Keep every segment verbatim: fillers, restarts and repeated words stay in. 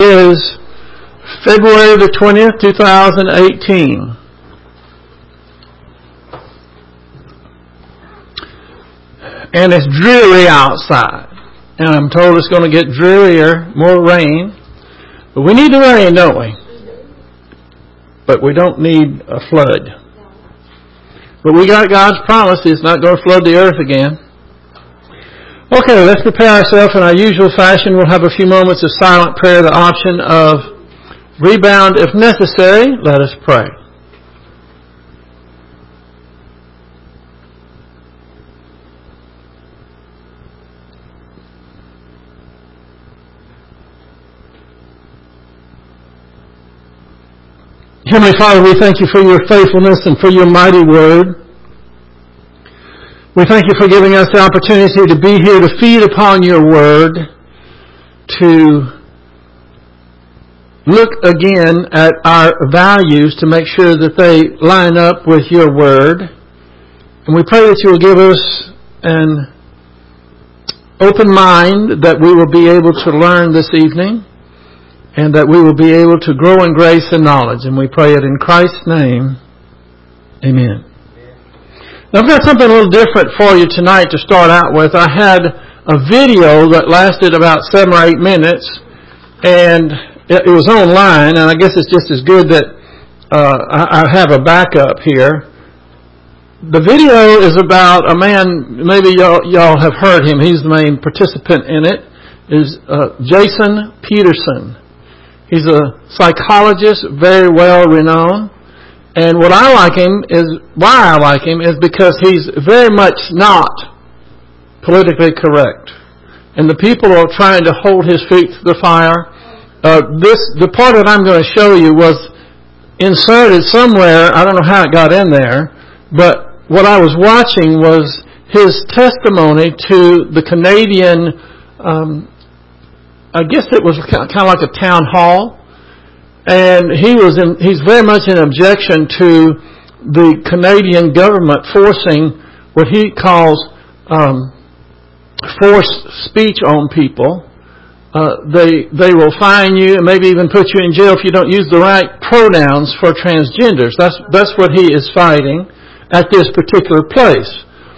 is February the twentieth, two thousand eighteen. And it's dreary outside. And I'm told it's going to get drearier, more rain. But we need the rain, don't we? But we don't need a flood. But we got God's promise. It's not going to flood the earth again. Okay, let's prepare ourselves in our usual fashion. We'll have a few moments of silent prayer, the option of rebound if necessary. Let us pray. Heavenly Father, we thank you for your faithfulness and for your mighty word. We thank you for giving us the opportunity to be here to feed upon your word, to look again at our values to make sure that they line up with your word. And we pray that you will give us an open mind that we will be able to learn this evening and that we will be able to grow in grace and knowledge. And we pray it in Christ's name. Amen. Now, I've got something a little different for you tonight to start out with. I had a video that lasted about seven or eight minutes, and it was online, and I guess it's just as good that uh, I have a backup here. The video is about a man, maybe y'all, y'all have heard him. He's the main participant in it, is uh, Jason Peterson. He's a psychologist, very well renowned. And what I like him is, why I like him is because he's very much not politically correct. And the people are trying to hold his feet to the fire. Uh, this, the part that I'm going to show you was inserted somewhere. I don't know how it got in there. But what I was watching was his testimony to the Canadian, um, I guess it was kind of like a town hall. And he was in, he's very much in objection to the Canadian government forcing what he calls um, forced speech on people. Uh, they they will fine you and maybe even put you in jail if you don't use the right pronouns for transgenders. That's that's what he is fighting at this particular place.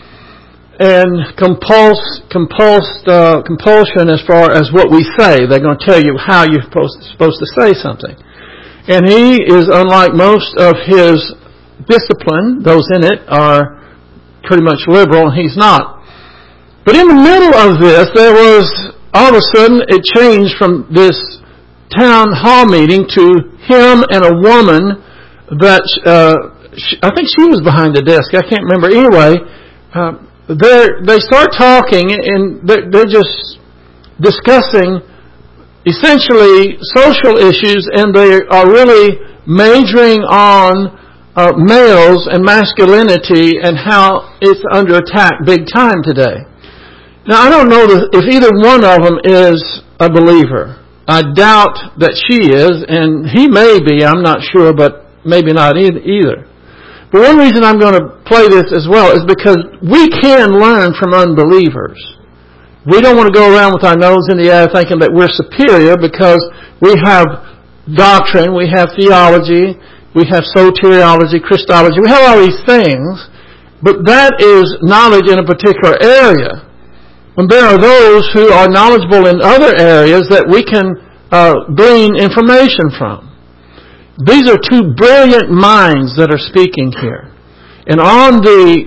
And compulse, compulsed, uh, compulsion as far as what we say. They're going to tell you how you're supposed supposed to say something. And he is, unlike most of his discipline, those in it are pretty much liberal, and he's not. But in the middle of this, there was, all of a sudden, it changed from this town hall meeting to him and a woman that, uh, she, I think she was behind the desk, I can't remember. Anyway, uh, they start talking, and they're, they're just discussing essentially social issues, and they are really majoring on uh, males and masculinity and how it's under attack big time today. Now, I don't know if either one of them is a believer. I doubt that she is, and he may be, I'm not sure, but maybe not either. But one reason I'm going to play this as well is because we can learn from unbelievers. We don't want to go around with our nose in the air thinking that we're superior because we have doctrine, we have theology, we have soteriology, Christology, we have all these things, but that is knowledge in a particular area. And there are those who are knowledgeable in other areas that we can uh, glean information from. These are two brilliant minds that are speaking here. And on the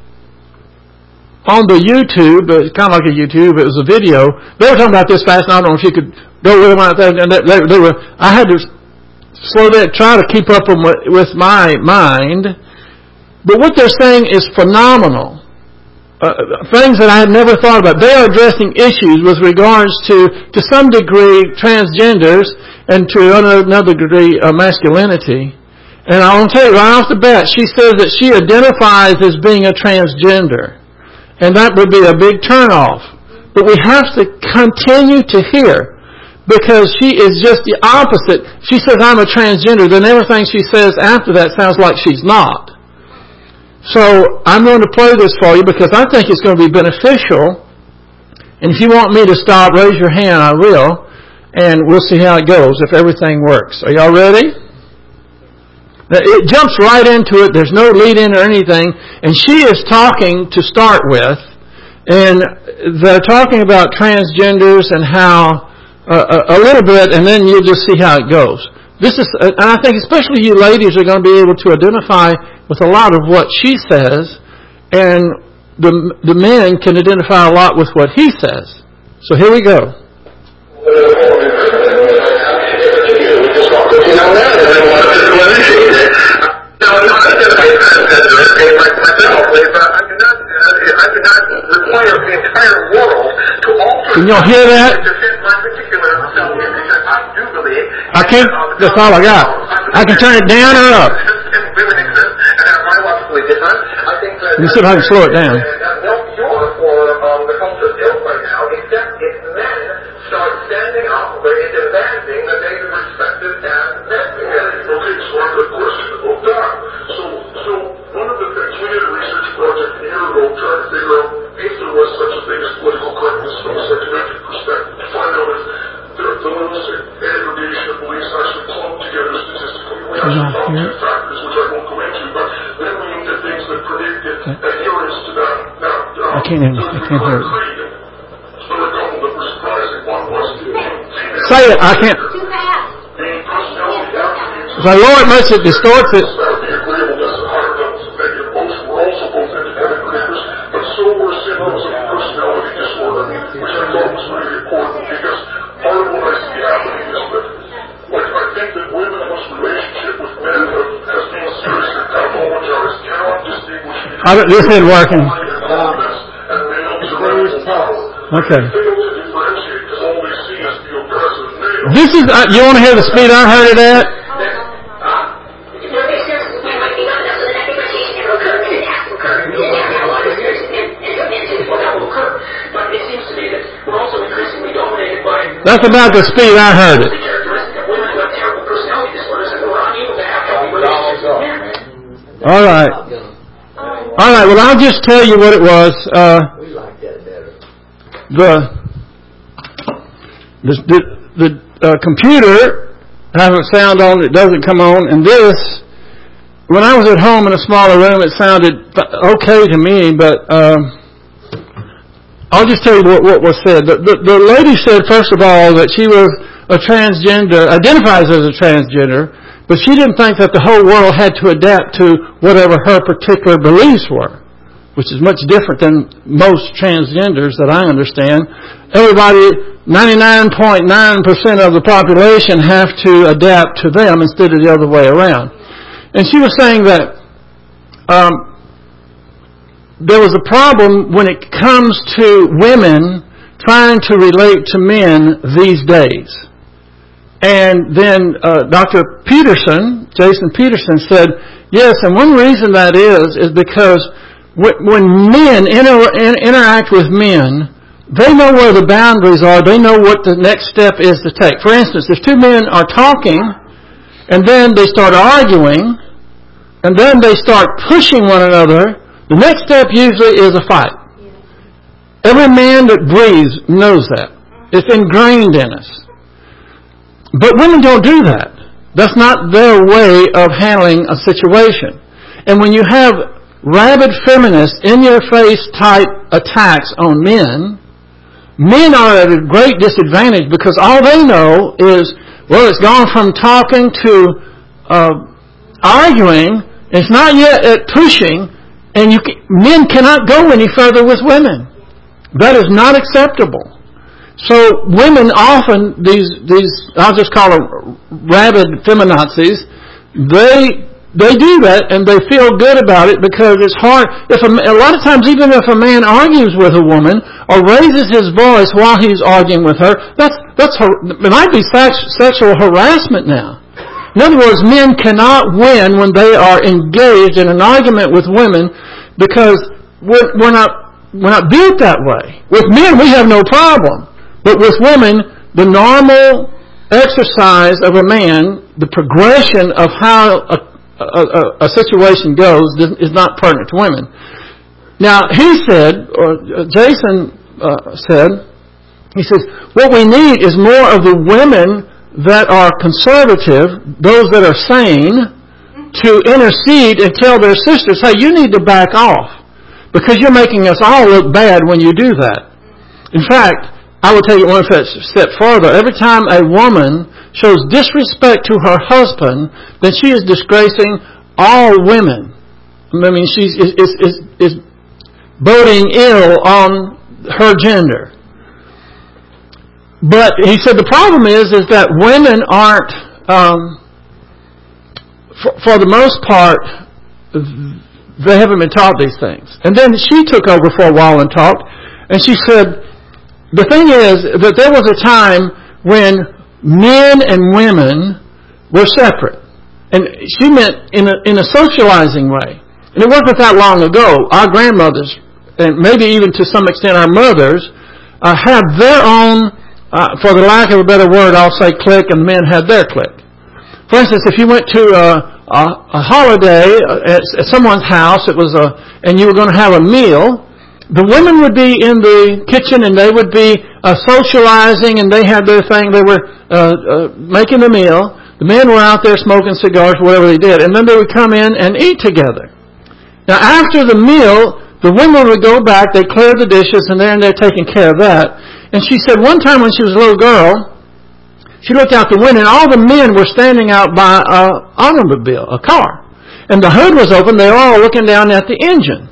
On the YouTube, it's kind of like a YouTube, it was a video, they were talking about this fast, and I don't know if you could go with them out there, and they, they, they were, I had to slow that, try to keep up with, with my mind, but what they're saying is phenomenal. Uh, things that I had never thought about. They are addressing issues with regards to, to some degree, transgenders, and to another degree, uh, masculinity. And I want to tell you right off the bat, she says that she identifies as being a transgender. And that would be a big turnoff. But we have to continue to hear, because she is just the opposite. She says, I'm a transgender. Then everything she says after that sounds like she's not. So I'm going to play this for you because I think it's going to be beneficial. And if you want me to stop, raise your hand, I will. and we'll see how it goes if everything works. Are y'all ready? It jumps right into it. There's no lead-in or anything. And she is talking to start with, and they're talking about transgenders and how, uh, a, a little bit, and then you'll just see how it goes. This is, and I think especially you ladies are going to be able to identify with a lot of what she says, and the the men can identify a lot with what he says. So here we go. Can y'all hear that? I can't. That's all I got. I can turn it down or up. Let me see if I can slow it down. I can't hear, I can't hear it. Say it, I can't. If I lower it much, it distorts it. I don't, this isn't working. Okay. This is, uh, you want to hear the speed I heard it at? That's about the speed I heard it. All right. All right, well, I'll just tell you what it was. Uh, the the, the, the uh, computer has a sound on it doesn't come on, and this, when I was at home in a smaller room, it sounded okay to me, but um, I'll just tell you what, what was said. The, the, the lady said, first of all, that she was a transgender, identifies as a transgender, but she didn't think that the whole world had to adapt to whatever her particular beliefs were, which is much different than most transgenders that I understand. Everybody, ninety-nine point nine percent of the population have to adapt to them instead of the other way around. And she was saying that um, there was a problem when it comes to women trying to relate to men these days. And then uh, Doctor Peterson, Jason Peterson, said, yes, and one reason that is, is because w- when men inter- in- interact with men, they know where the boundaries are. They know what the next step is to take. For instance, if two men are talking, and then they start arguing, and then they start pushing one another, the next step usually is a fight. Every man that breathes knows that. It's ingrained in us. But women don't do that. That's not their way of handling a situation. And when you have rabid feminist, in-your-face type attacks on men, men are at a great disadvantage because all they know is, well, it's gone from talking to uh, arguing. It's not yet at pushing, and you can, men cannot go any further with women. That is not acceptable. So women often, these, these I'll just call them rabid feminazis, they they do that and they feel good about it because it's hard. If a, a lot of times, even if a man argues with a woman or raises his voice while he's arguing with her, that's that's it might be sex, sexual harassment now. In other words, men cannot win when they are engaged in an argument with women because we're, we're not we're not built that way. With men, we have no problem. But with women, the normal exercise of a man, the progression of how a, a, a situation goes is not pertinent to women. Now, he said, or Jason uh, said, He says, what we need is more of the women that are conservative, those that are sane, to intercede and tell their sisters, hey, you need to back off because you're making us all look bad when you do that. In fact, I will take it one step further. Every time a woman shows disrespect to her husband, then she is disgracing all women. I mean, she's is is is, is boding ill on her gender. But he said the problem is is that women aren't, um, for, for the most part, they haven't been taught these things. And then she took over for a while and talked, and she said, the thing is that there was a time when men and women were separate. And she meant in a, in a socializing way. And it wasn't that long ago. Our grandmothers, and maybe even to some extent our mothers, uh, had their own, uh, for the lack of a better word, I'll say clique, and the men had their clique. For instance, if you went to a, a, a holiday at, at someone's house, it was a, and you were going to have a meal, the women would be in the kitchen and they would be uh, socializing, and they had their thing. They were uh, uh, making the meal. The men were out there smoking cigars, whatever they did, and then they would come in and eat together. Now, after the meal, the women would go back, they'd clear the dishes, and they're in there taking care of that. And she said one time when she was a little girl, she looked out the window, and all the men were standing out by an automobile, a car. And the hood was open. They were all looking down at the engine.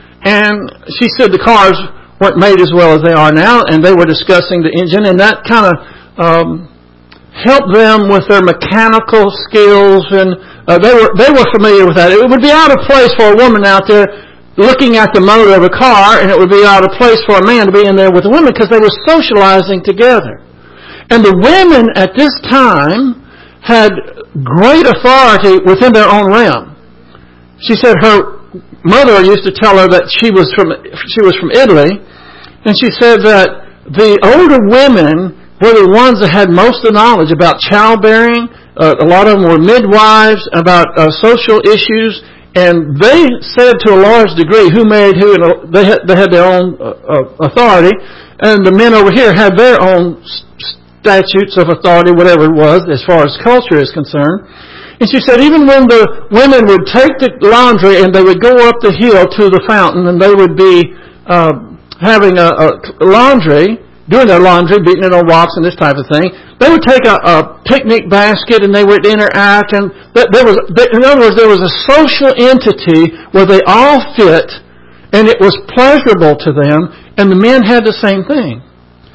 And she said the cars weren't made as well as they are now, and they were discussing the engine, and that kind of um, helped them with their mechanical skills, and uh, they were they were familiar with that. It would be out of place for a woman out there looking at the motor of a car, and it would be out of place for a man to be in there with a woman because they were socializing together. And the women at this time had great authority within their own realm. She said her mother used to tell her that she was from she was from Italy, and she said that the older women were the ones that had most of the knowledge about childbearing. Uh, a lot of them were midwives, about uh, social issues, and they said to a large degree who married who, and they had, they had their own uh, authority, and the men over here had their own statutes of authority, whatever it was, as far as culture is concerned. And she said even when the women would take the laundry and they would go up the hill to the fountain, and they would be uh, having a, a laundry, doing their laundry, beating it on rocks and this type of thing, they would take a, a picnic basket and they would interact. And there was, in other words, there was a social entity where they all fit, and it was pleasurable to them, and the men had the same thing.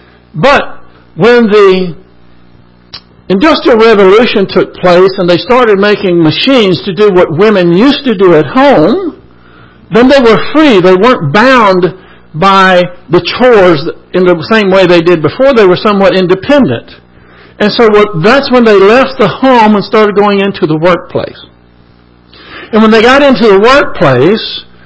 But when the Industrial Revolution took place and they started making machines to do what women used to do at home, then they were free. They weren't bound by the chores in the same way they did before. They were somewhat independent. And so what, that's when they left the home and started going into the workplace. And when they got into the workplace,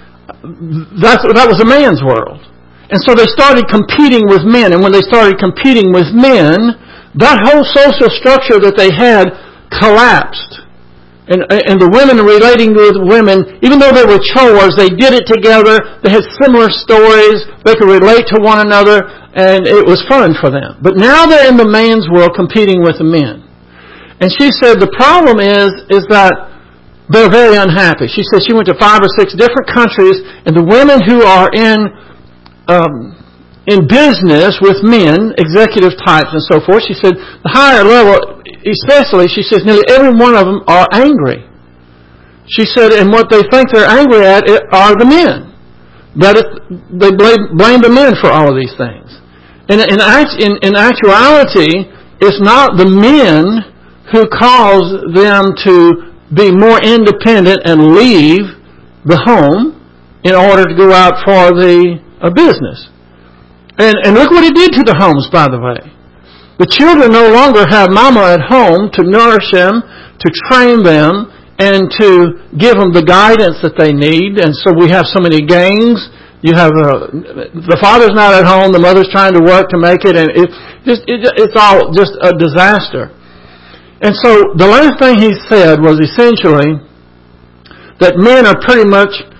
that's, that was a man's world. And so they started competing with men. And when they started competing with men, that whole social structure that they had collapsed. And, and the women relating with women, even though they were chores, they did it together. They had similar stories. They could relate to one another, and it was fun for them. But now they're in the man's world competing with the men. And she said the problem is, is that they're very unhappy. She said she went to five or six different countries, and the women who are in um, in business with men, executive types and so forth, she said the higher level, especially, she says nearly every one of them are angry. She said, and what they think they're angry at are the men. That it, they blame, blame the men for all of these things. And in, in, in actuality, it's not the men who cause them to be more independent and leave the home in order to go out for the uh, business. And, and look what it did to the homes, by the way. The children no longer have mama at home to nourish them, to train them, and to give them the guidance that they need. And so we have so many gangs. You have a, the father's not at home, the mother's trying to work to make it, and it just it, it's all just a disaster. And so the last thing he said was essentially that men are pretty much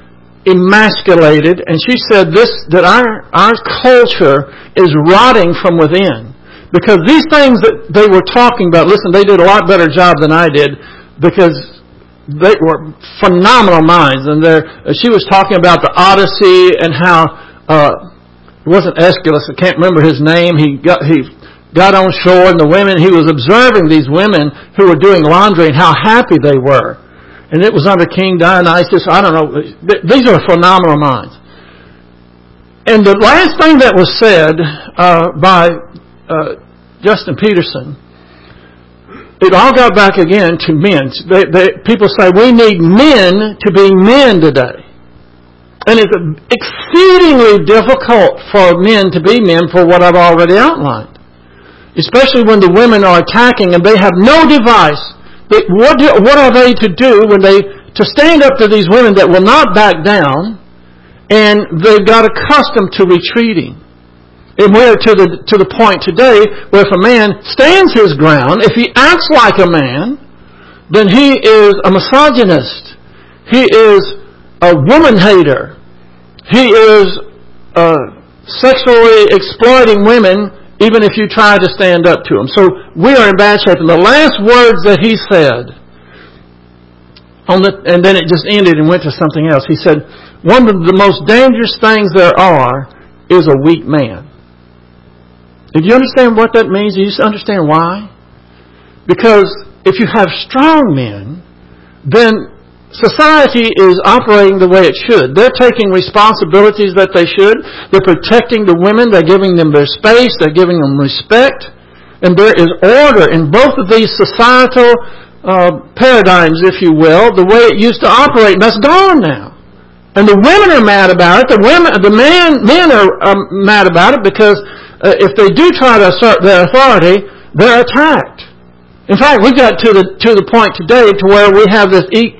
emasculated, and she said this, that our, our culture is rotting from within. Because these things that they were talking about, listen, they did a lot better job than I did, because they were phenomenal minds. And she was talking about the Odyssey and how, uh, it wasn't Aeschylus, I can't remember his name, he got, he got on shore, and the women, he was observing these women who were doing laundry and how happy they were. And it was under King Dionysus. I don't know. These are phenomenal minds. And the last thing that was said uh, by uh, Justin Peterson, it all got back again to men. They, they, people say we need men to be men today. And it's exceedingly difficult for men to be men for what I've already outlined. Especially when the women are attacking and they have no device. But what, do, what are they to do when they to stand up to these women that will not back down, and they've got accustomed to retreating? And we're to the to the point today where if a man stands his ground, if he acts like a man, then he is a misogynist. He is a woman hater. He is uh, sexually exploiting women, even if you try to stand up to him. So we are in bad shape. And the last words that he said, on the, and then it just ended and went to something else. He said, one of the most dangerous things there are is a weak man. Did you understand what that means? Do you understand why? Because if you have strong men, then society is operating the way it should. They're taking responsibilities that they should. They're protecting the women. They're giving them their space. They're giving them respect. And there is order in both of these societal uh, paradigms, if you will, the way it used to operate. And that's gone now. And the women are mad about it. The women, the man, men are um, mad about it because uh, if they do try to assert their authority, they're attacked. In fact, we got to the to the point today to where we have this e-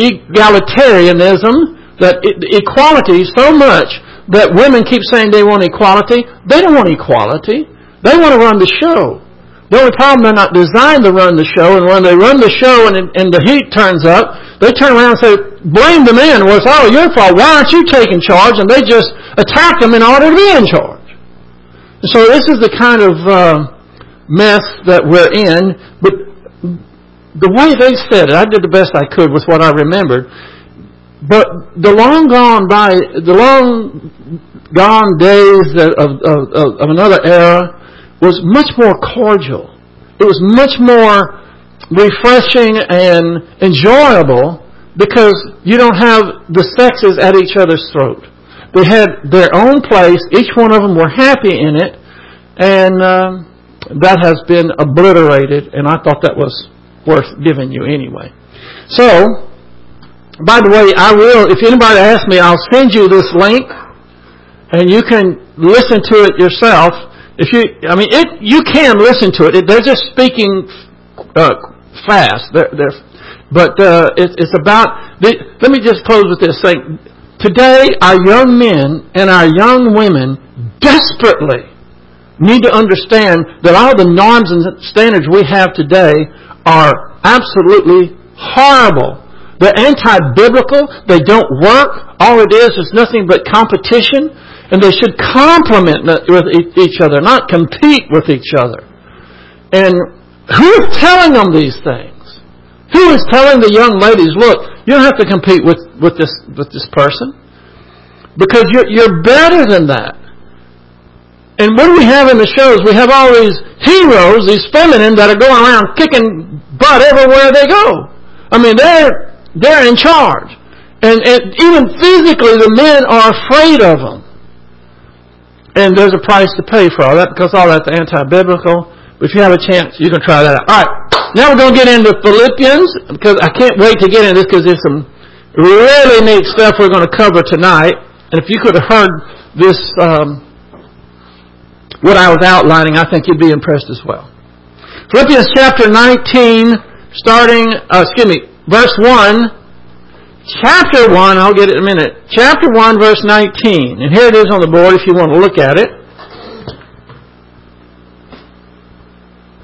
egalitarianism, that equality so much that women keep saying they want equality. They don't want equality. They want to run the show. The only problem, they're not designed to run the show, and when they run the show and, and the heat turns up, they turn around and say, blame the men. Well, it's all your fault. Why aren't you taking charge? And they just attack them in order to be in charge. So this is the kind of uh, mess that we're in. But the way they said it, I did the best I could with what I remembered. But the long gone by, the long gone days of, of, of, of another era was much more cordial. It was much more refreshing and enjoyable because you don't have the sexes at each other's throat. They had their own place. Each one of them were happy in it. And um, that has been obliterated. And I thought that was worth giving you anyway. So, by the way, I will, if anybody asks me, I'll send you this link, and you can listen to it yourself. If you, I mean, it, you can listen to it. They're just speaking uh, fast. They're, they're, but uh, it, it's about. The, let me just close with this thing. Today, our young men and our young women desperately need to understand that all the norms and standards we have today are absolutely horrible. They're anti-biblical. They don't work. All it is is nothing but competition. And they should complement with each other, not compete with each other. And who is telling them these things? Who is telling the young ladies, look, you don't have to compete with, with this with this person. Because you're, you're better than that. And what do we have in the shows? We have all these heroes, these feminine, that are going around kicking butt everywhere they go. I mean, they're they're in charge. And, and even physically, the men are afraid of them. And there's a price to pay for all that because all that's anti-biblical. But if you have a chance, you can try that out. All right, now we're going to get into Philippians because I can't wait to get into this because there's some really neat stuff we're going to cover tonight. And if you could have heard this, um, what I was outlining, I think you'd be impressed as well. Philippians chapter nineteen, starting, uh, excuse me, verse one. Chapter one, I'll get it in a minute. Chapter one, verse nineteen. And here it is on the board if you want to look at it.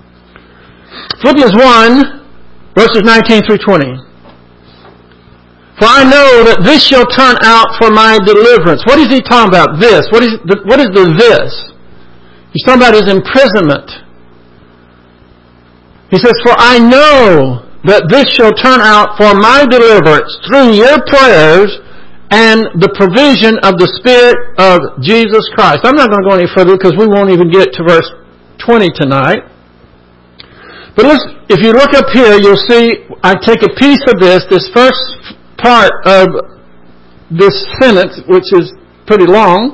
Philippians one, verses nineteen through twenty. For I know that this shall turn out for my deliverance. What is he talking about? This. What is the, what is the this? He's talking about his imprisonment. He says, for I know that this shall turn out for my deliverance through your prayers and the provision of the Spirit of Jesus Christ. I'm not going to go any further because we won't even get to verse twenty tonight. But let's, if you look up here, you'll see I take a piece of this, this first part of this sentence, which is pretty long.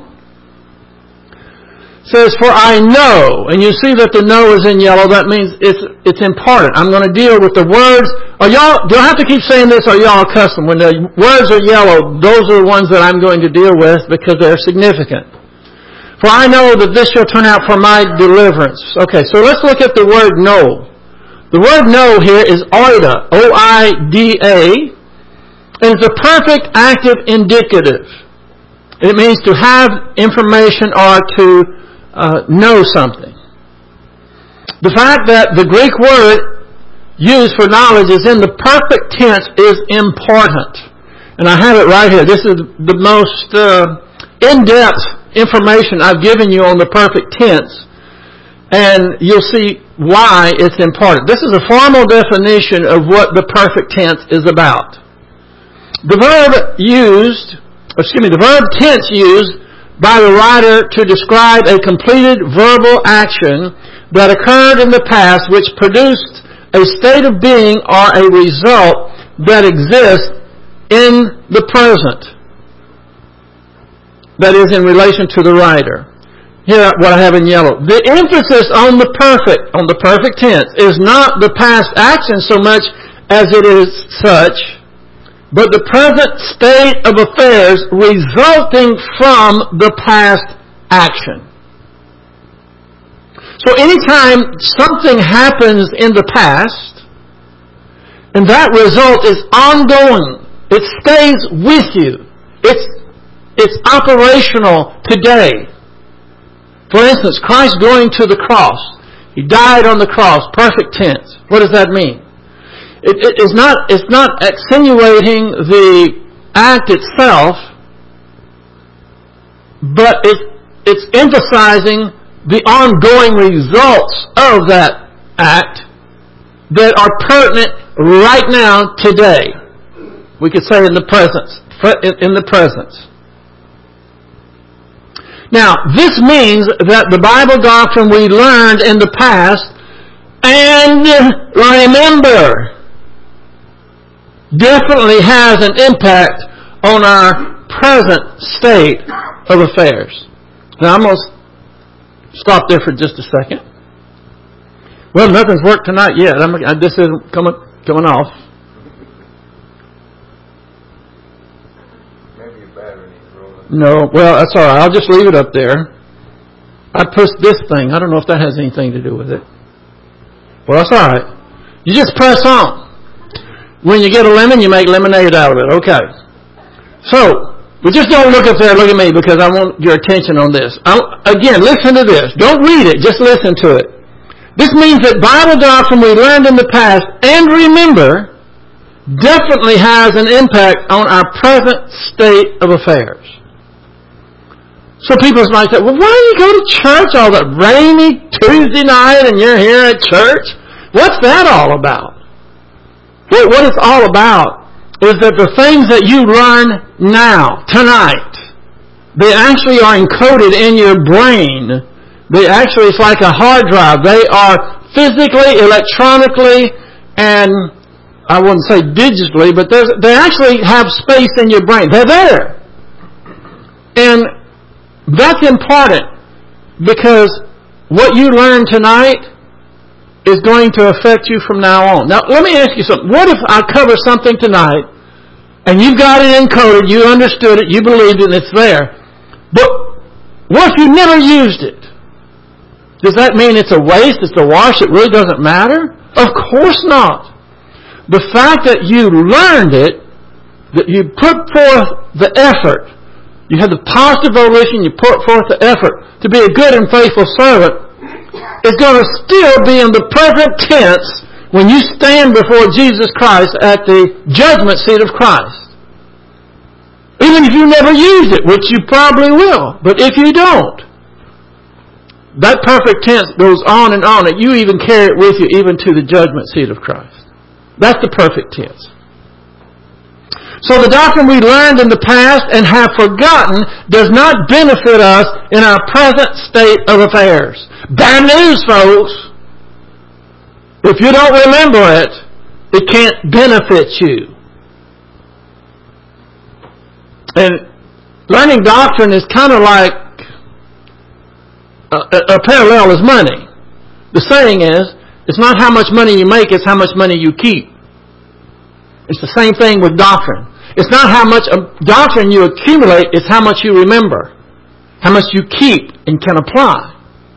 Says, for I know, and you see that the know is in yellow, that means it's it's important. I'm going to deal with the words. Are y'all, do I have to keep saying this, or are y'all accustomed? When the words are yellow, those are the ones that I'm going to deal with because they're significant. For I know that this shall turn out for my deliverance. Okay, so let's look at the word know. The word know here is oida, O I D A, and it's a perfect active indicative. It means to have information or to Uh, know something. The fact that the Greek word used for knowledge is in the perfect tense is important. And I have it right here. This is the most uh, in-depth information I've given you on the perfect tense. And you'll see why it's important. This is a formal definition of what the perfect tense is about. The verb used, excuse me, the verb tense used by the writer to describe a completed verbal action that occurred in the past which produced a state of being or a result that exists in the present. That is in relation to the writer. Here, what I have in yellow. The emphasis on the perfect, on the perfect tense, is not the past action so much as it is such, but the present state of affairs resulting from the past action. So anytime something happens in the past, and that result is ongoing, it stays with you, it's, it's operational today. For instance, Christ going to the cross. He died on the cross, perfect tense. What does that mean? It, it is not, it's not accentuating the act itself, but it, it's emphasizing the ongoing results of that act that are pertinent right now, today. We could say in the present, in the present. Now, this means that the Bible doctrine we learned in the past and remember definitely has an impact on our present state of affairs. Now, I'm going to stop there for just a second. Well, nothing's worked tonight yet. I'm, I, this isn't coming, coming off. Maybe your battery needs rolling. No, well, that's all right. I'll just leave it up there. I pushed this thing. I don't know if that has anything to do with it. Well, that's all right. You just press on. When you get a lemon, you make lemonade out of it. Okay. So, but just don't look up there and look at me because I want your attention on this. I, again, listen to this. Don't read it. Just listen to it. This means that Bible doctrine we learned in the past and remember definitely has an impact on our present state of affairs. So people might say, well, why do you go to church all that rainy Tuesday night and you're here at church? What's that all about? Well, what it's all about is that the things that you learn now, tonight, they actually are encoded in your brain. They actually, it's like a hard drive. They are physically, electronically, and I wouldn't say digitally, but they actually have space in your brain. They're there. And that's important because what you learn tonight is going to affect you from now on. Now, let me ask you something. What if I cover something tonight and you've got it encoded, you understood it, you believed it, and it's there, but what if you never used it? Does that mean it's a waste, it's a wash, it really doesn't matter? Of course not. The fact that you learned it, that you put forth the effort, you had the positive volition, you put forth the effort to be a good and faithful servant, is going to still be in the present tense when you stand before Jesus Christ at the judgment seat of Christ. Even if you never used it, which you probably will. But if you don't, that perfect tense goes on and on, and you even carry it with you even to the judgment seat of Christ. That's the perfect tense. So the doctrine we learned in the past and have forgotten does not benefit us in our present state of affairs. Bad news, folks. If you don't remember it, it can't benefit you. And learning doctrine is kind of like a, a, a parallel is money. The saying is, it's not how much money you make, it's how much money you keep. It's the same thing with doctrine. It's not how much doctrine you accumulate, it's how much you remember. How much you keep and can apply.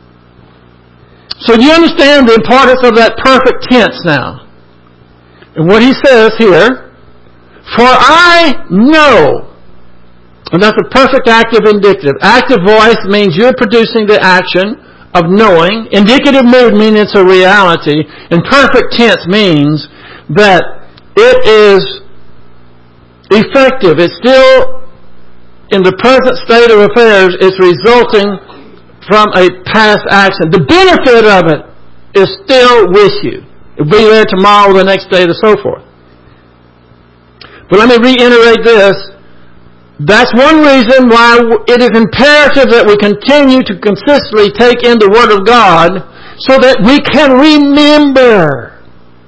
So do you understand the importance of that perfect tense now? And what he says here, for I know. And that's a perfect active indicative. Active voice means you're producing the action of knowing. Indicative mood means it's a reality. And perfect tense means that it is effective. It's still in the present state of affairs. It's resulting from a past action. The benefit of it is still with you. It'll be there tomorrow, the next day, and so forth. But let me reiterate this. That's one reason why it is imperative that we continue to consistently take in the Word of God so that we can remember.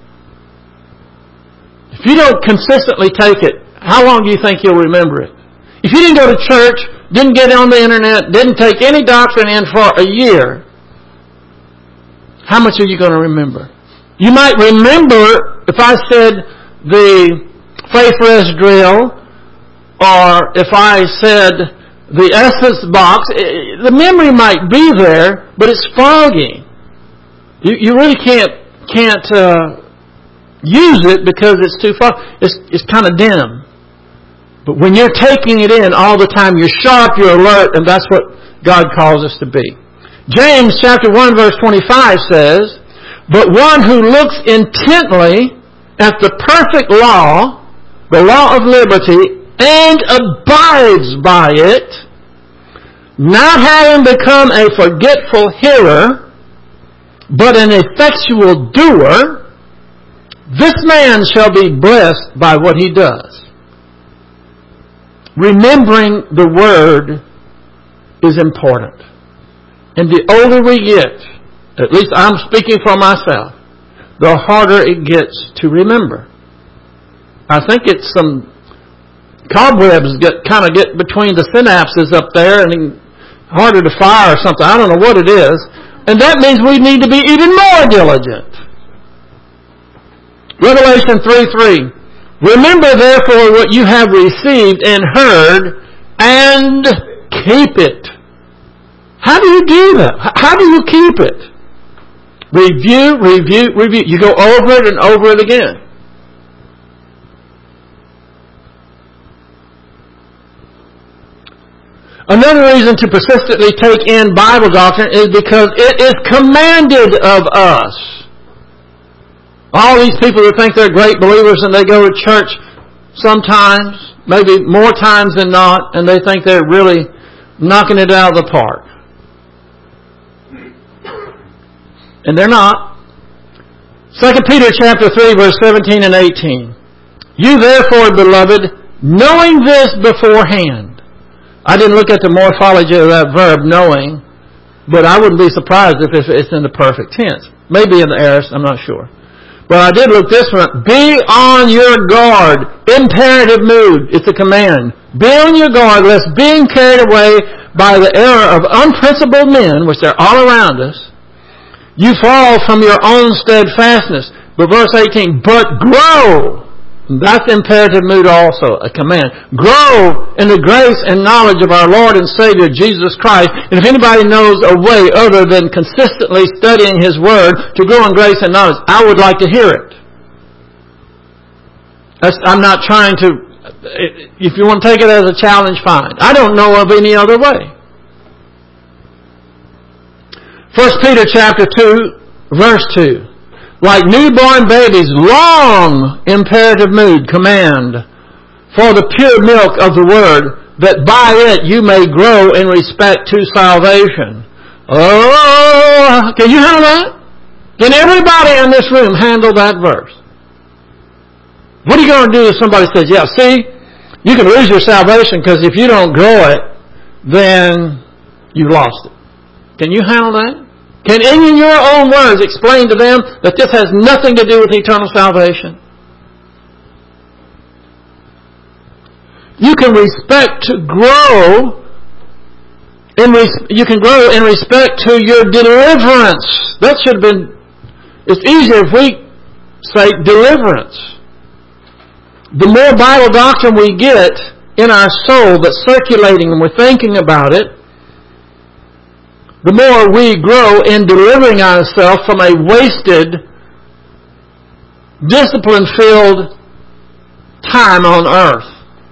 If you don't consistently take it, how long do you think you'll remember it? If you didn't go to church, didn't get on the internet, didn't take any doctrine in for a year, how much are you going to remember? You might remember if I said the faith rest drill, or if I said the essence box, the memory might be there, but it's foggy. You, you really can't can't uh, use it because it's too foggy. It's, it's kind of dim. But when you're taking it in all the time, you're sharp, you're alert, and that's what God calls us to be. James chapter one verse twenty-five says, but one who looks intently at the perfect law, the law of liberty, and abides by it, not having become a forgetful hearer, but an effectual doer, this man shall be blessed by what he does. Remembering the Word is important. And the older we get, at least I'm speaking for myself, the harder it gets to remember. I think it's some cobwebs get kind of get between the synapses up there and harder to fire or something. I don't know what it is. And that means we need to be even more diligent. Revelation three three. Remember therefore what you have received and heard, and keep it. How do you do that? How do you keep it? Review, review, review. You go over it and over it again. Another reason to persistently take in Bible doctrine is because it is commanded of us. All these people who think they're great believers and they go to church sometimes, maybe more times than not, and they think they're really knocking it out of the park. And they're not. Second Peter chapter three, verse seventeen and eighteen. You therefore, beloved, knowing this beforehand. I didn't look at the morphology of that verb, knowing, but I wouldn't be surprised if it's in the perfect tense. Maybe in the aorist, I'm not sure. But I did look this one. Be on your guard. Imperative mood. It's a command. Be on your guard, lest being carried away by the error of unprincipled men, which are all around us, you fall from your own steadfastness. But verse eighteen, but grow. That's imperative mood also, a command. Grow in the grace and knowledge of our Lord and Savior, Jesus Christ. And if anybody knows a way other than consistently studying His Word to grow in grace and knowledge, I would like to hear it. That's, I'm not trying to, if you want to take it as a challenge, fine. I don't know of any other way. First Peter chapter two, verse two. Like newborn babies, long imperative mood, command, for the pure milk of the Word, that by it you may grow in respect to salvation. Oh, can you handle that? Can everybody in this room handle that verse? What are you going to do if somebody says, yeah, see, you can lose your salvation because if you don't grow it, then you lost it. Can you handle that? Can in your own words explain to them that this has nothing to do with eternal salvation? You can respect to grow in res- you can grow in respect to your deliverance. That should have been, it's easier if we say deliverance. The more Bible doctrine we get in our soul that's circulating and we're thinking about it, the more we grow in delivering ourselves from a wasted, discipline-filled time on earth.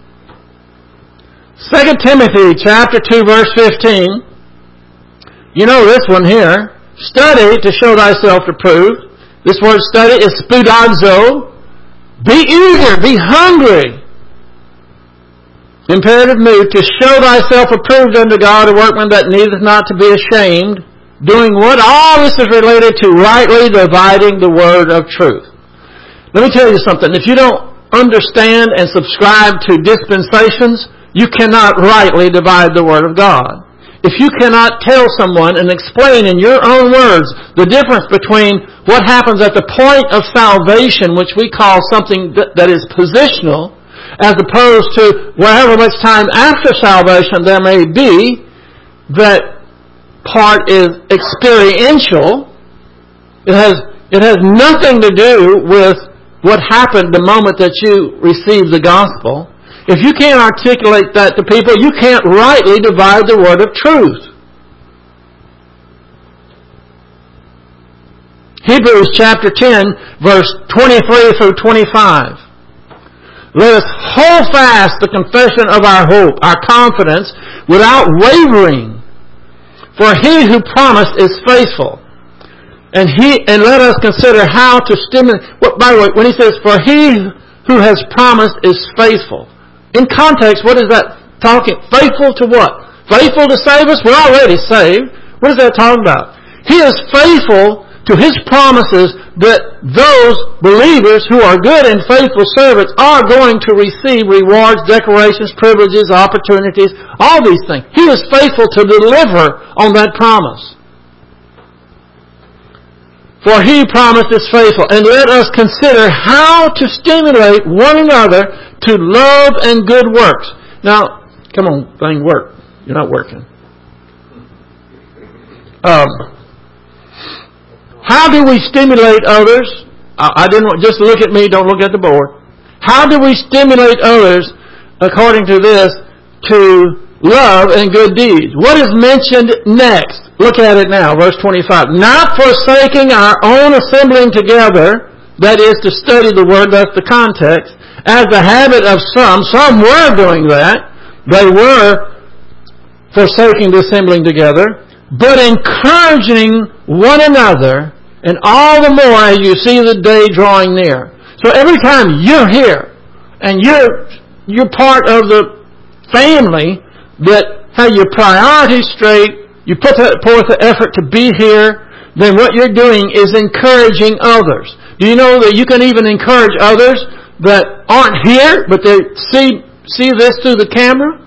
Second Timothy chapter two verse fifteen. You know this one here. Study to show thyself approved. This word study is spoudazo. Be eager, be hungry. Imperative mood, to show thyself approved unto God, a workman that needeth not to be ashamed, doing what? All this is related to rightly dividing the word of truth. Let me tell you something. If you don't understand and subscribe to dispensations, you cannot rightly divide the word of God. If you cannot tell someone and explain in your own words the difference between what happens at the point of salvation, which we call something that is positional, as opposed to wherever much time after salvation there may be, that part is experiential. It has, it has nothing to do with what happened the moment that you received the gospel. If you can't articulate that to people, you can't rightly divide the word of truth. Hebrews chapter ten, verse twenty-three through twenty-five. Let us hold fast the confession of our hope, our confidence, without wavering. For he who promised is faithful. And he and let us consider how to stimulate. Well, by the way, when he says, for he who has promised is faithful. In context, what is that talking? Faithful to what? Faithful to save us? We're already saved. What is that talking about? He is faithful to his promises that those believers who are good and faithful servants are going to receive rewards, decorations, privileges, opportunities, all these things. He is faithful to deliver on that promise. For he promised is faithful. And let us consider how to stimulate one another to love and good works. Now, come on, thing, work. You're not working. Um... How do we stimulate others? I didn't want, just look at me, don't look at the board. How do we stimulate others, according to this, to love and good deeds? What is mentioned next? Look at it now, verse twenty-five. Not forsaking our own assembling together, that is to study the word, that's the context, as the habit of some. Some were doing that. They were forsaking the assembling together, but encouraging one another, and all the more as you see the day drawing near. So every time you're here, and you're you're part of the family that have your priorities straight, you put forth the effort to be here, then what you're doing is encouraging others. Do you know that you can even encourage others that aren't here, but they see see this through the camera?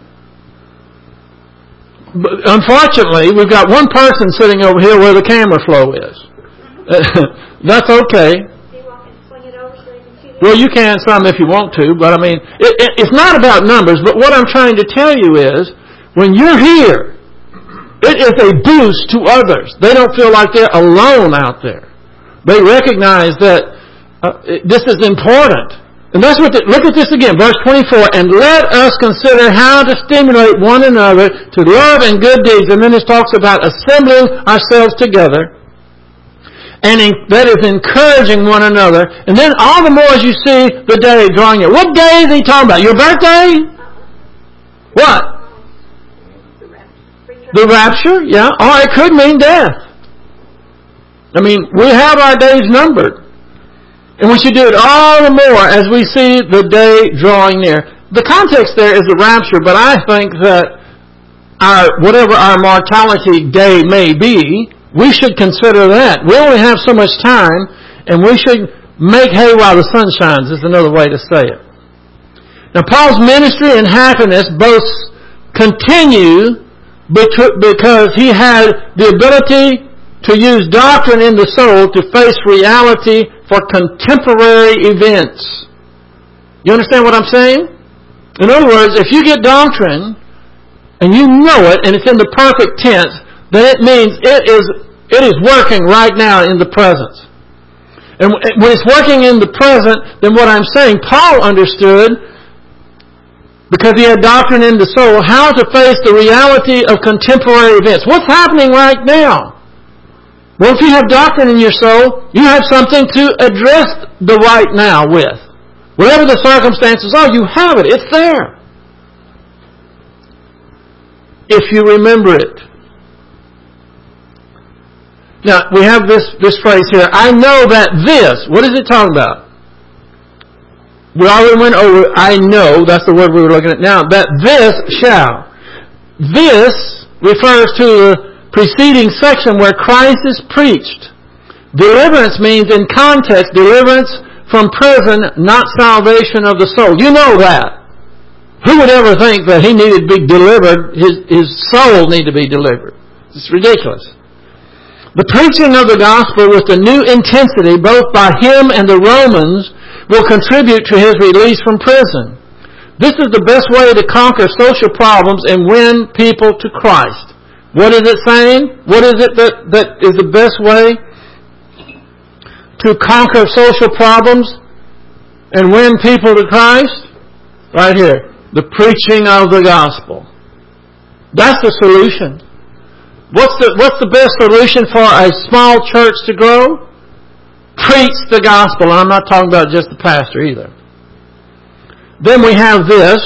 But unfortunately, we've got one person sitting over here where the camera flow is. That's okay. Well, you can some if you want to, but I mean, it, it, it's not about numbers, but what I'm trying to tell you is, when you're here, it is a boost to others. They don't feel like they're alone out there. They recognize that uh, this is important. And that's what, the, look at this again, verse twenty-four, and let us consider how to stimulate one another to love and good deeds. And then it talks about assembling ourselves together, and in, that is encouraging one another. And then all the more as you see the day drawing near. What day is he talking about? Your birthday? What? The rapture, yeah. Or it could mean death. I mean, we have our days numbered. And we should do it all the more as we see the day drawing near. the context there is the rapture, but I think that our whatever our mortality day may be, we should consider that. We only have so much time, and we should make hay while the sun shines, is another way to say it. Now, Paul's ministry and happiness both continue because he had the ability to use doctrine in the soul to face reality for contemporary events. You understand what I'm saying? In other words, if you get doctrine and you know it and it's in the perfect tense, then it means it is it is working right now in the present. And when it's working in the present, then what I'm saying, Paul understood, because he had doctrine in the soul, how to face the reality of contemporary events. What's happening right now? Well, if you have doctrine in your soul, you have something to address the right now with. Whatever the circumstances are, you have it. It's there. If you remember it. Now, we have this, this phrase here, I know that this. What is it talking about? We already went over, I know, that's the word we were looking at now, that this shall. This refers to the preceding section where Christ is preached. Deliverance means, in context, deliverance from prison, not salvation of the soul. You know that. Who would ever think that he needed to be delivered, his, his soul needed to be delivered? It's ridiculous. The preaching of the gospel with the new intensity, both by him and the Romans, will contribute to his release from prison. This is the best way to conquer social problems and win people to Christ. What is it saying? What is it that, that is the best way to conquer social problems and win people to Christ? Right here. The preaching of the gospel. That's the solution. What's the, what's the best solution for a small church to grow? Preach the gospel. And I'm not talking about just the pastor either. Then we have this.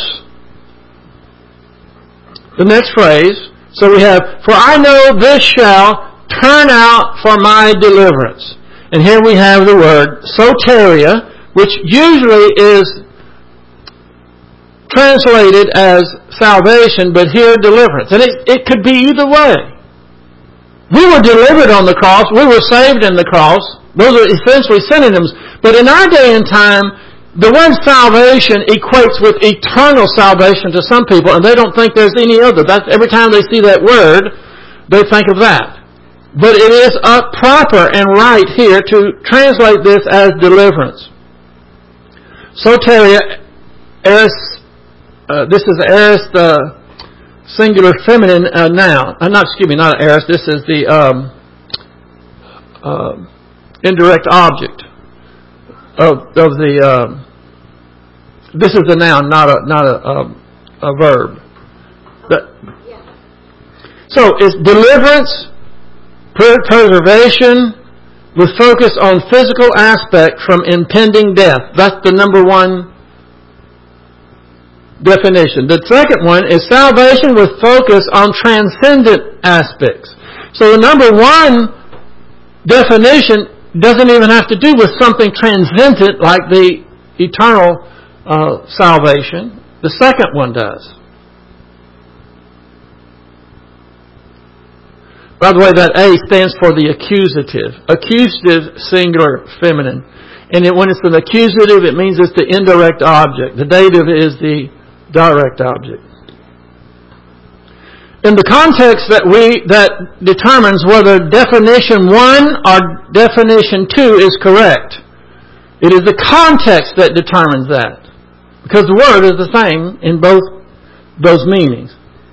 The next phrase. So we have, for I know this shall turn out for my deliverance. And here we have the word soteria, which usually is translated as salvation, but here deliverance. And it, it could be either way. We were delivered on the cross. We were saved in the cross. Those are essentially synonyms. But in our day and time, the word salvation equates with eternal salvation to some people, and they don't think there's any other. That's, every time they see that word, they think of that. But it is uh, proper and right here to translate this as deliverance. Soteria, eris, uh, this is aorist, uh, singular feminine uh, noun. Uh, not, excuse me, not aorist. This is the um, uh, indirect object of of the. Uh, this is the noun, not a not a a, a verb. But, so it's deliverance, preservation, with focus on physical aspect from impending death. That's the number one definition. The second one is salvation with focus on transcendent aspects. So the number one definition doesn't even have to do with something transcendent like the eternal uh, salvation. The second one does. By the way, that A stands for the accusative. Accusative, singular, feminine. And it, when it's an accusative, it means it's the indirect object. The dative is the direct object. In the context that we that determines whether definition one or definition two is correct. It is the context that determines that. Because the word is the same in both those meanings.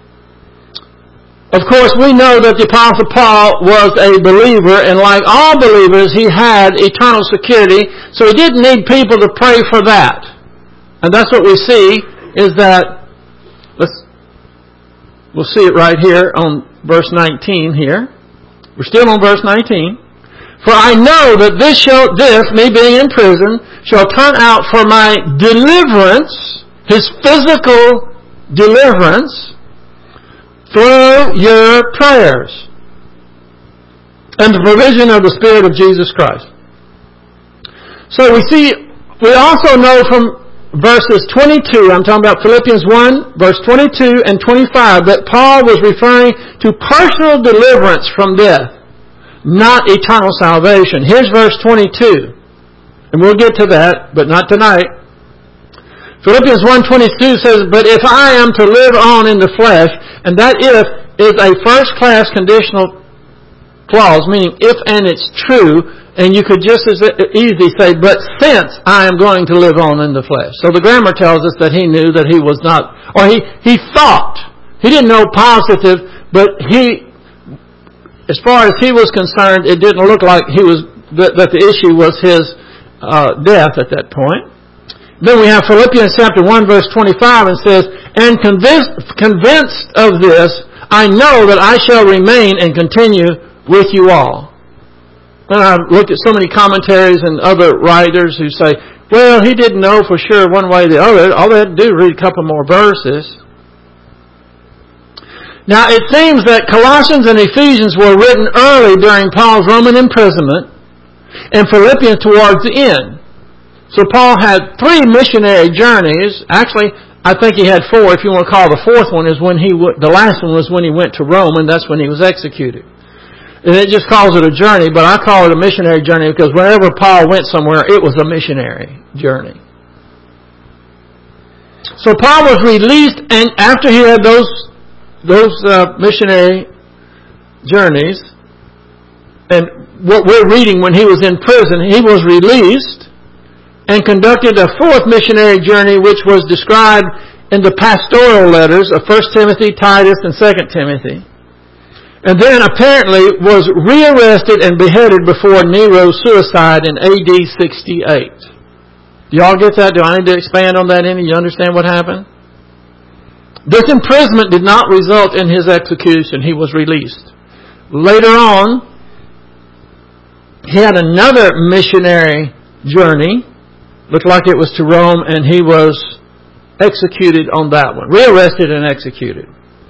Of course, we know that the Apostle Paul was a believer, and like all believers, he had eternal security, so he didn't need people to pray for that. And that's what we see, is that, let's, we'll see it right here on verse nineteen here. We're still on verse nineteen. For I know that this shall, this, me being in prison, shall turn out for my deliverance, his physical deliverance, through your prayers and the provision of the Spirit of Jesus Christ. So we see, we also know from verses twenty-two, I'm talking about Philippians one, verse twenty-two and twenty-five, that Paul was referring to personal deliverance from death, not eternal salvation. Here's verse twenty-two, and we'll get to that, but not tonight. Philippians one twenty-two says, "But if I am to live on in the flesh," and that if is a first-class conditional clause, meaning if and it's true, and you could just as easily say, "But since I am going to live on in the flesh." So the grammar tells us that he knew that he was not, or he, he thought, he didn't know positive, but he, as far as he was concerned, it didn't look like he was, that, that the issue was his uh, death at that point. Then we have Philippians chapter one verse twenty-five, and says, "And convinced, convinced of this, I know that I shall remain and continue with you all." And I've looked at so many commentaries and other writers who say, well, he didn't know for sure one way or the other. All they had to do was read a couple more verses. Now, it seems that Colossians and Ephesians were written early during Paul's Roman imprisonment, and Philippians towards the end. So Paul had three missionary journeys. Actually, I think he had four. If you want to call the fourth one is when he w- the last one was when he went to Rome, and that's when he was executed. And it just calls it a journey, but I call it a missionary journey because whenever Paul went somewhere, it was a missionary journey. So Paul was released, and after he had those those uh, missionary journeys, and what we're reading when he was in prison, he was released and conducted a fourth missionary journey, which was described in the pastoral letters of First Timothy, Titus, and Second Timothy. And then apparently was rearrested and beheaded before Nero's suicide in A D sixty-eight. Do y'all get that? Do I need to expand on that any? You understand what happened? This imprisonment did not result in his execution. He was released. Later on, he had another missionary journey. Looked like it was to Rome, and he was executed on that one. Rearrested and executed.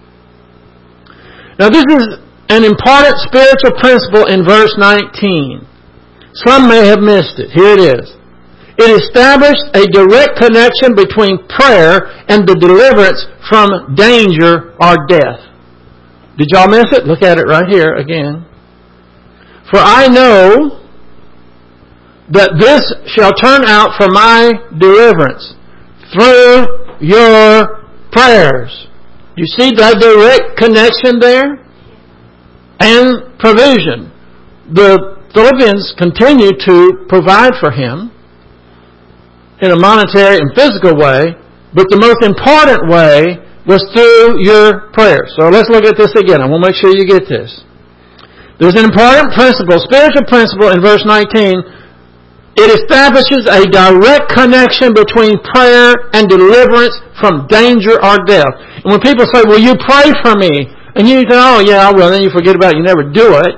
Now this is an important spiritual principle in verse nineteen. Some may have missed it. Here it is. It established a direct connection between prayer and the deliverance from danger or death. Did y'all miss it? Look at it right here again. "For I know that this shall turn out for my deliverance through your prayers." You see that direct connection there? And provision. The Philippians continued to provide for him in a monetary and physical way, but the most important way was through your prayers. So let's look at this again. I want to make sure you get this. There's an important principle, spiritual principle in verse nineteen. It establishes a direct connection between prayer and deliverance from danger or death. And when people say, "Will you pray for me?" and you say, "Oh yeah, I will," and then you forget about it, you never do it.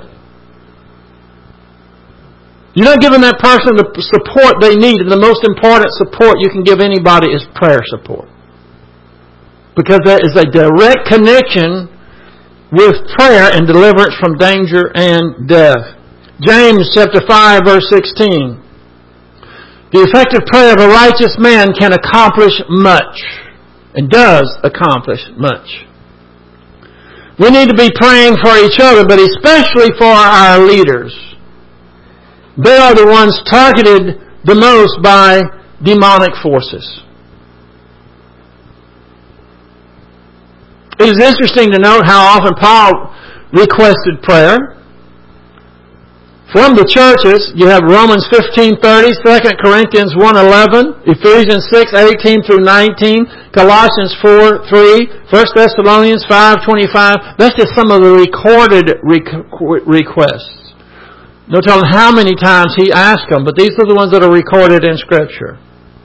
You're not giving that person the support they need. And the most important support you can give anybody is prayer support. Because there is a direct connection with prayer and deliverance from danger and death. James chapter five verse sixteen. "The effective prayer of a righteous man can accomplish much," and does accomplish much. We need to be praying for each other, but especially for our leaders. They are the ones targeted the most by demonic forces. It is interesting to note how often Paul requested prayer. From the churches, you have Romans fifteen thirty, Second Corinthians one eleven, Ephesians six eighteen through nineteen, Colossians four three, First Thessalonians five twenty-five. That's just some of the recorded requests. No telling how many times he asked them, but these are the ones that are recorded in Scripture.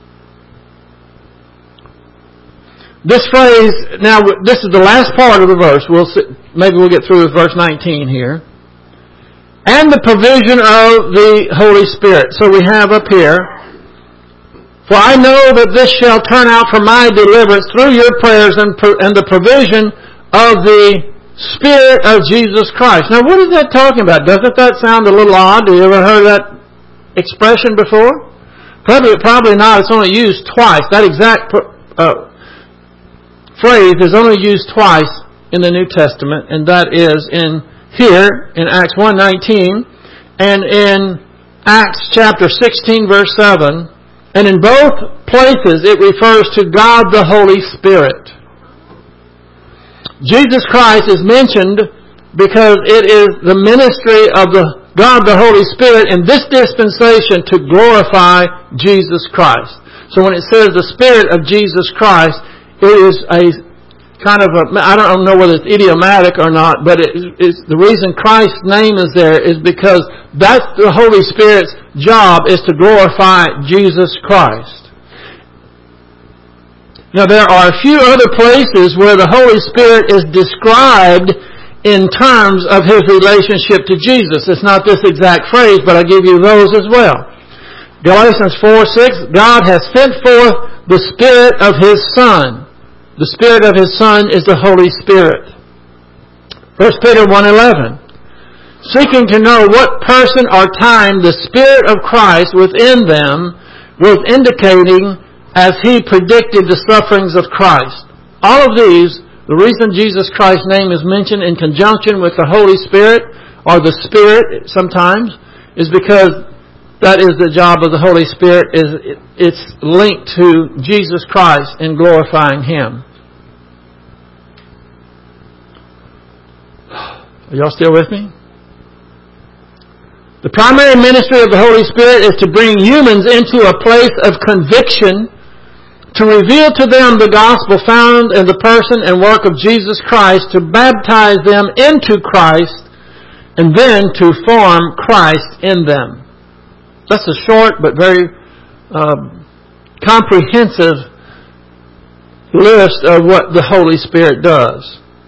This phrase, now this is the last part of the verse. We'll see, maybe we'll get through with verse nineteen here. And the provision of the Holy Spirit. So we have up here, "For I know that this shall turn out for my deliverance through your prayers and, and the provision of the Spirit of Jesus Christ." Now what is that talking about? Doesn't that sound a little odd? Have you ever heard that expression before? Probably, probably not. It's only used twice. That exact uh, phrase is only used twice in the New Testament, and that is in here in Acts one nineteen and in Acts chapter sixteen, verse seven. And in both places it refers to God the Holy Spirit. Jesus Christ is mentioned because it is the ministry of the God the Holy Spirit in this dispensation to glorify Jesus Christ. So when it says the Spirit of Jesus Christ, it is a kind of a, I don't know whether it's idiomatic or not, but it is, the reason Christ's name is there is because that's the Holy Spirit's job, is to glorify Jesus Christ. Now there are a few other places where the Holy Spirit is described in terms of His relationship to Jesus. It's not this exact phrase, but I give you those as well. Galatians four six, God has sent forth the Spirit of His Son. The Spirit of His Son is the Holy Spirit. First Peter one eleven, seeking to know what person or time the Spirit of Christ within them was indicating as He predicted the sufferings of Christ. All of these, the reason Jesus Christ's name is mentioned in conjunction with the Holy Spirit, or the Spirit sometimes, is because that is the job of the Holy Spirit. Is it's linked to Jesus Christ in glorifying Him. Are y'all still with me? The primary ministry of the Holy Spirit is to bring humans into a place of conviction, to reveal to them the gospel found in the person and work of Jesus Christ, to baptize them into Christ, and then to form Christ in them. That's a short but very uh, comprehensive list of what the Holy Spirit does.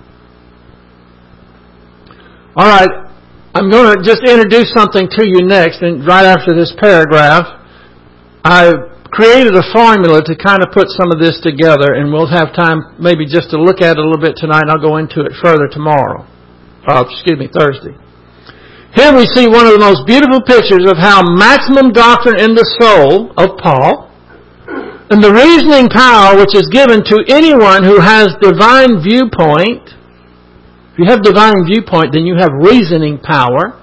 All right, I'm going to just introduce something to you next, and right after this paragraph, I created a formula to kind of put some of this together, and we'll have time maybe just to look at it a little bit tonight, and I'll go into it further tomorrow. Uh, excuse me, Thursday. Here we see one of the most beautiful pictures of how maximum doctrine in the soul of Paul and the reasoning power which is given to anyone who has divine viewpoint. If you have divine viewpoint, then you have reasoning power.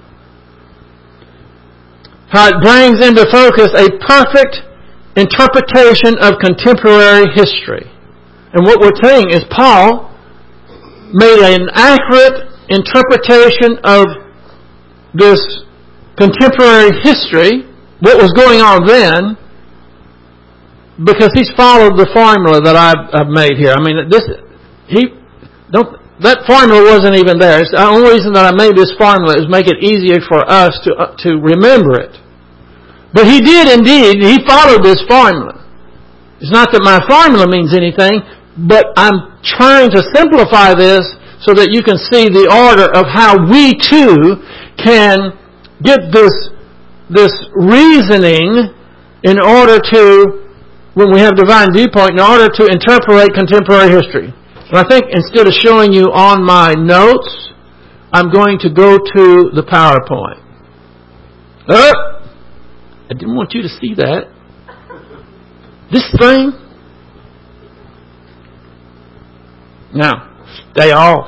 How it brings into focus a perfect interpretation of contemporary history. And what we're saying is Paul made an accurate interpretation of this contemporary history, what was going on then, because he's followed the formula that I've, I've made here. I mean, this he don't that formula wasn't even there. It's the only reason that I made this formula is make it easier for us to uh, to remember it. But he did indeed, he followed this formula. It's not that my formula means anything, but I'm trying to simplify this so that you can see the order of how we too can get this, this reasoning in order to, when we have divine viewpoint, in order to interpret contemporary history. And I think instead of showing you on my notes, I'm going to go to the PowerPoint. Oh! I didn't want you to see that. This thing. Now, stay off.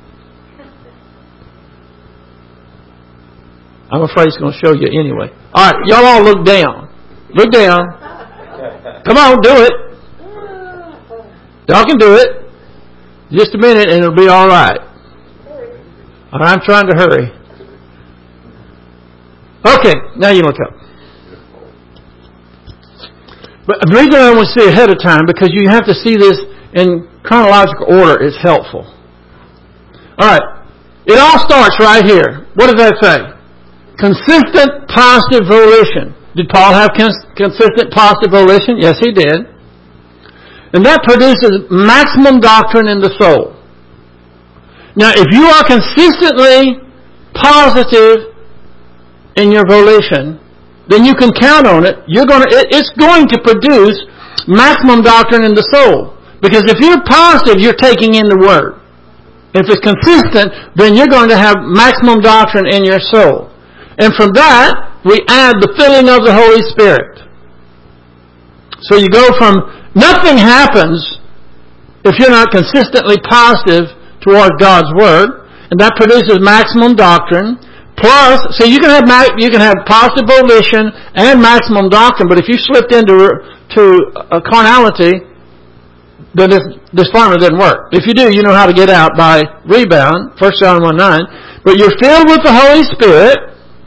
I'm afraid it's going to show you anyway. All right, y'all all look down. Look down. Come on, do it. Y'all can do it. Just a minute and it'll be all right. All right, I'm trying to hurry. Okay, now you look up. But the reason I want to see ahead of time, because you have to see this in chronological order, is helpful. All right. It all starts right here. What does that say? Consistent positive volition. Did Paul have cons- consistent positive volition? Yes, he did. And that produces maximum doctrine in the soul. Now, if you are consistently positive in your volition, then you can count on it. You're going to, it's going to produce maximum doctrine in the soul. Because if you're positive, you're taking in the Word. If it's consistent, then you're going to have maximum doctrine in your soul. And from that, we add the filling of the Holy Spirit. So you go from nothing happens if you're not consistently positive toward God's Word, and that produces maximum doctrine. Plus, so you can have you can have positive volition and maximum doctrine, but if you slipped into to a carnality, then this, this formula didn't work. If you do, you know how to get out by rebound, First John one nine. But you're filled with the Holy Spirit,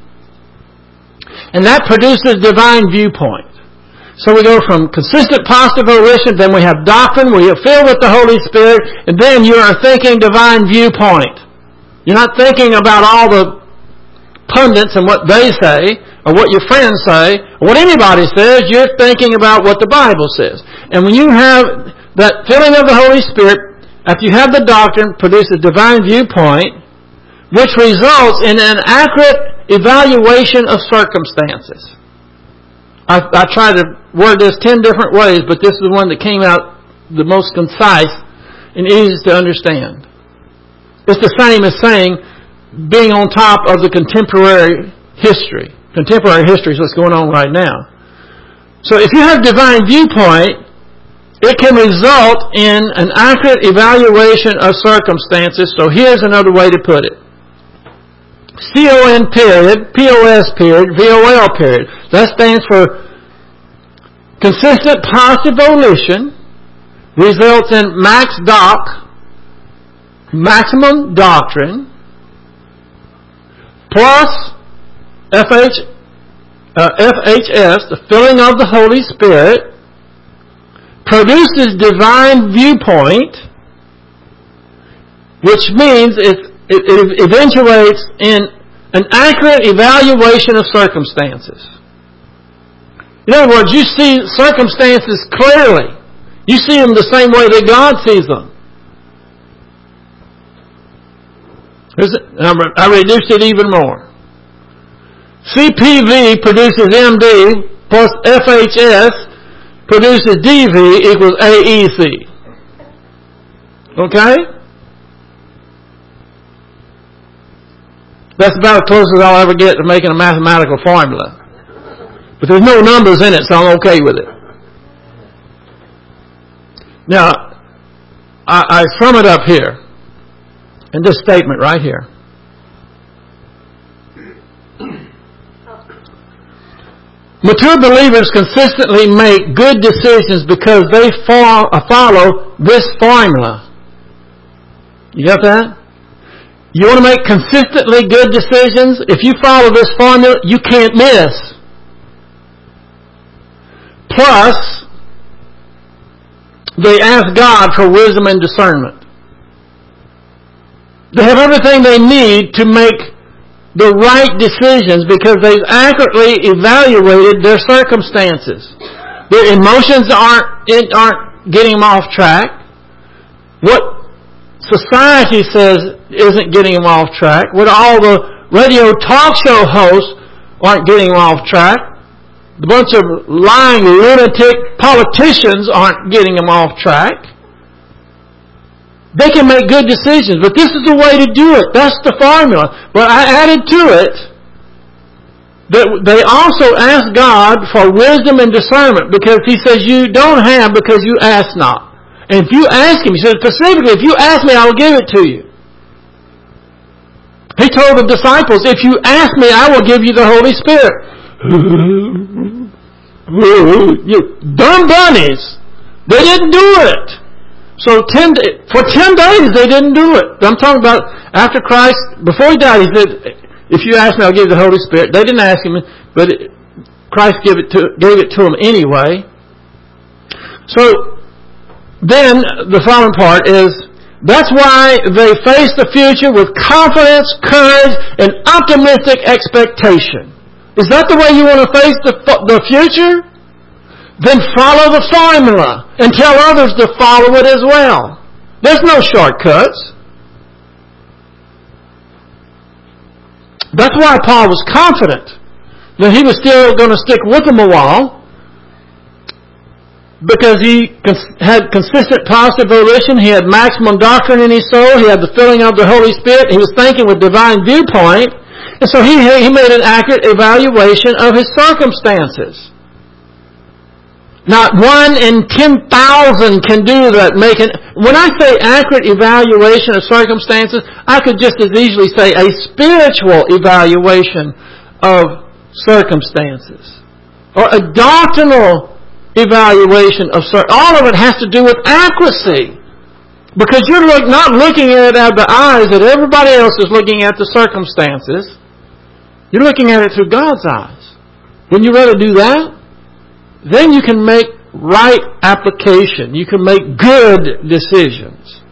and that produces divine viewpoint. So we go from consistent positive volition, then we have doctrine, we are filled with the Holy Spirit, and then you are thinking divine viewpoint. You're not thinking about all the pundits and what they say, or what your friends say, or what anybody says. You're thinking about what the Bible says. And when you have that filling of the Holy Spirit, after you have the doctrine, produces divine viewpoint, which results in an accurate evaluation of circumstances. I, I tried to word this ten different ways, but this is the one that came out the most concise and easiest to understand. It's the same as saying being on top of the contemporary history. Contemporary history is what's going on right now. So if you have divine viewpoint, it can result in an accurate evaluation of circumstances. So here's another way to put it. C O N period, P O S period, V O L period. That stands for consistent positive volition results in max doc, maximum doctrine, plus F H, uh, F H S, the filling of the Holy Spirit, produces divine viewpoint, which means it, it, it eventuates in an accurate evaluation of circumstances. In other words, you see circumstances clearly. You see them the same way that God sees them. I reduced it even more. C P V produces M D plus F H S produces D V equals A E C. Okay? That's about as close as I'll ever get to making a mathematical formula. But there's no numbers in it, so I'm okay with it. Now, I, I sum it up here in this statement right here. Mature believers consistently make good decisions because they follow this formula. You got that? You want to make consistently good decisions? If you follow this formula, you can't miss. Plus, they ask God for wisdom and discernment. They have everything they need to make the right decisions because they've accurately evaluated their circumstances. Their emotions aren't, aren't getting them off track. What society says isn't getting them off track. What all the radio talk show hosts aren't getting them off track. The bunch of lying lunatic politicians aren't getting them off track. They can make good decisions, but this is the way to do it. That's the formula. But I added to it that they also ask God for wisdom and discernment because He says you don't have because you ask not. And if you ask Him, He says specifically, if you ask me, I will give it to you. He told the disciples, if you ask me, I will give you the Holy Spirit. You dumb bunnies. They didn't do it. So ten, for ten days they didn't do it. I'm talking about after Christ, before He died, He said, if you ask me, I'll give you the Holy Spirit. They didn't ask Him, but it, Christ gave it, to, gave it to them anyway. So then the following part is, that's why they face the future with confidence, courage, and optimistic expectation. Is that the way you want to face the, the future? Then follow the formula and tell others to follow it as well. There's no shortcuts. That's why Paul was confident that he was still going to stick with them a while, because he had consistent positive volition, he had maximum doctrine in his soul, he had the filling of the Holy Spirit, he was thinking with divine viewpoint, and so he, he made an accurate evaluation of his circumstances. Not one in ten thousand can do that. Making, when I say accurate evaluation of circumstances, I could just as easily say a spiritual evaluation of circumstances. Or a doctrinal evaluation of circumstances. All of it has to do with accuracy. Because you're look, not looking at it out of the eyes that everybody else is looking at the circumstances. You're looking at it through God's eyes. When you rather do that, then you can make right application. You can make good decisions.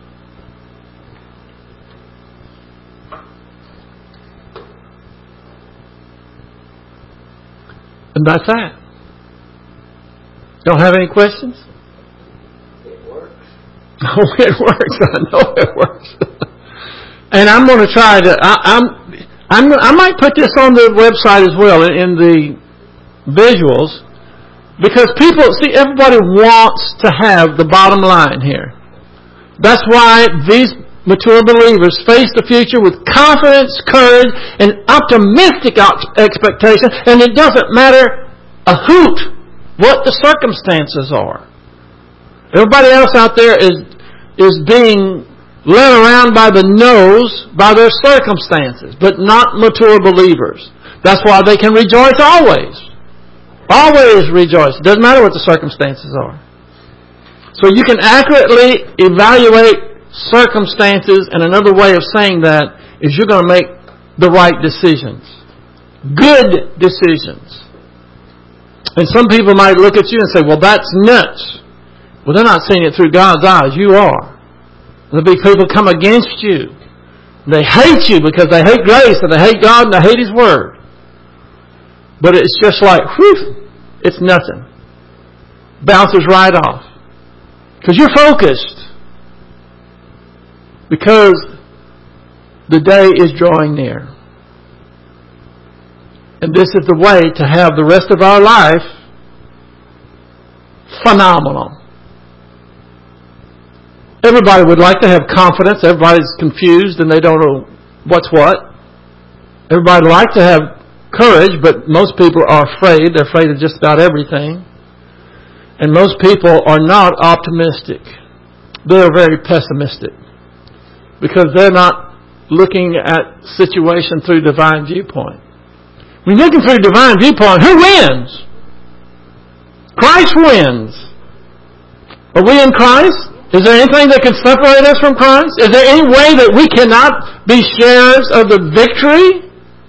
And that's that. Don't have any questions? It works. Oh, it works. I know it works. And I'm going to try to. I, I'm. I'm. I might put this on the website as well in, in the visuals. Because people, see, everybody wants to have the bottom line here. That's why these mature believers face the future with confidence, courage, and optimistic expectation. And it doesn't matter a hoot what the circumstances are. Everybody else out there is, is being led around by the nose by their circumstances, but not mature believers. That's why they can rejoice always. Always rejoice. It doesn't matter what the circumstances are. So you can accurately evaluate circumstances, and another way of saying that is you're going to make the right decisions. Good decisions. And some people might look at you and say, well, that's nuts. Well, they're not seeing it through God's eyes. You are. There'll be people come against you. They hate you because they hate grace and they hate God and they hate His Word. But it's just like, whew, it's nothing. Bounces right off. Because you're focused. Because the day is drawing near. And this is the way to have the rest of our life phenomenal. Everybody would like to have confidence. Everybody's confused and they don't know what's what. Everybody would like to have courage, but most people are afraid. They're afraid of just about everything. And most people are not optimistic. They're very pessimistic. Because they're not looking at situation through divine viewpoint. When you're looking through divine viewpoint, who wins? Christ wins. Are we in Christ? Is there anything that can separate us from Christ? Is there any way that we cannot be sharers of the victory?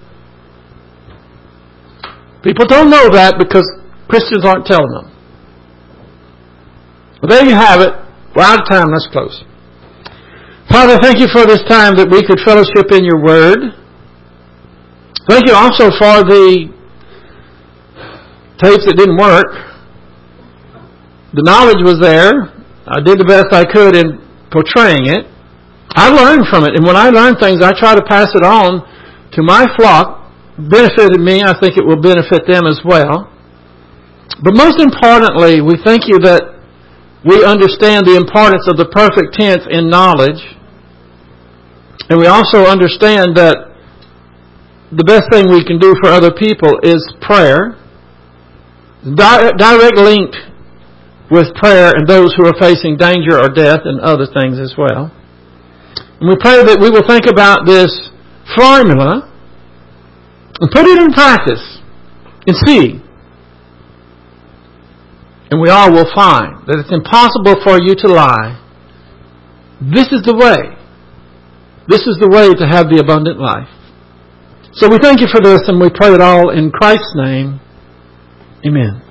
People don't know that because Christians aren't telling them. Well, there you have it. We're out of time. Let's close. Father, thank you for this time that we could fellowship in your word. Thank you also for the tapes that didn't work. The knowledge was there. I did the best I could in portraying it. I learned from it. And when I learn things, I try to pass it on to my flock. Benefited me. I think it will benefit them as well. But most importantly, we thank you that we understand the importance of the perfect tense in knowledge. And we also understand that the best thing we can do for other people is prayer. Di- direct linked with prayer and those who are facing danger or death and other things as well. And we pray that we will think about this formula and put it in practice and see. And we all will find that it's impossible for you to lie. This is the way. This is the way to have the abundant life. So we thank you for this and we pray it all in Christ's name. Amen.